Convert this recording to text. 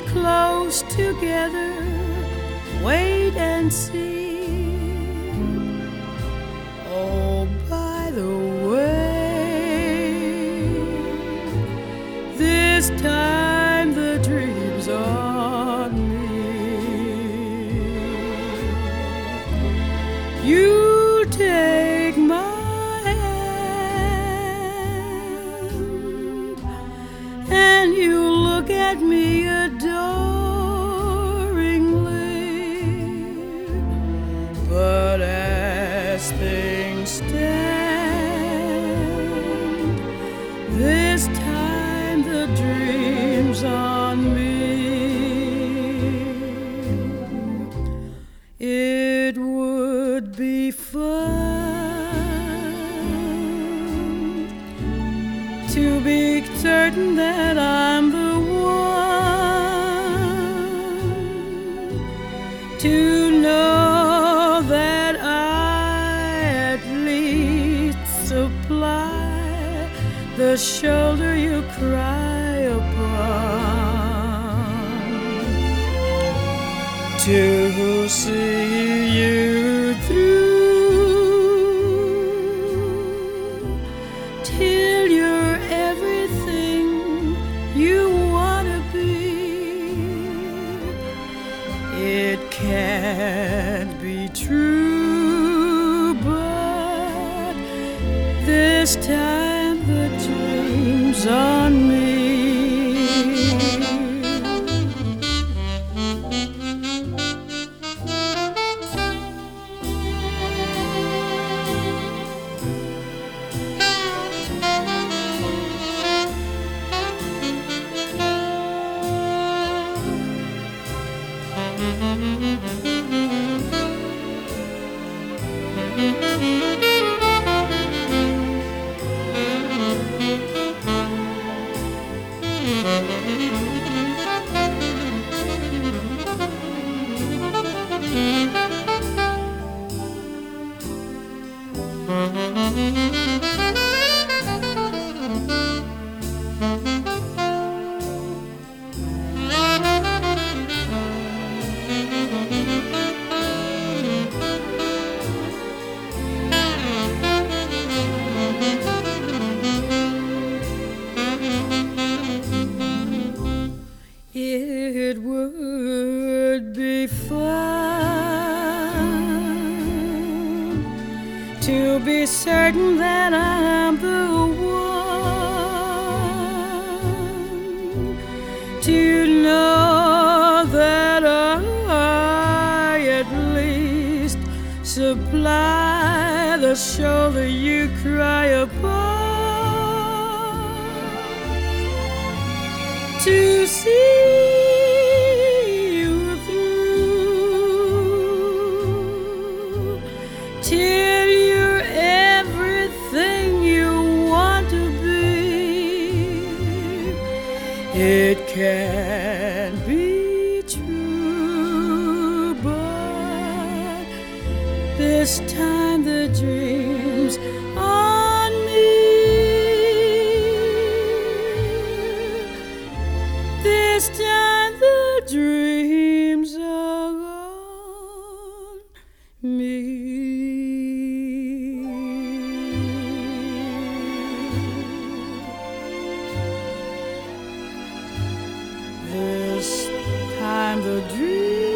close together, wait and see. Oh, by the way, this time the dream's on me. You take my hand and you look at me adoringly, but as things stand, this time the dream's on me. It would be fun to be certain that I'm the one, to know that I at least supply the shoulder you cry upon, to see you through till you're everything you want to be. It can't be true, but this time the dream's on me. It would be fun to be certain that I'm the one, to know that I at least supply the shoulder you cry upon, to see you through till you're everything you want to be. It can't be true, but this time the dream's on me. This time the dreams are on me. This time the dreams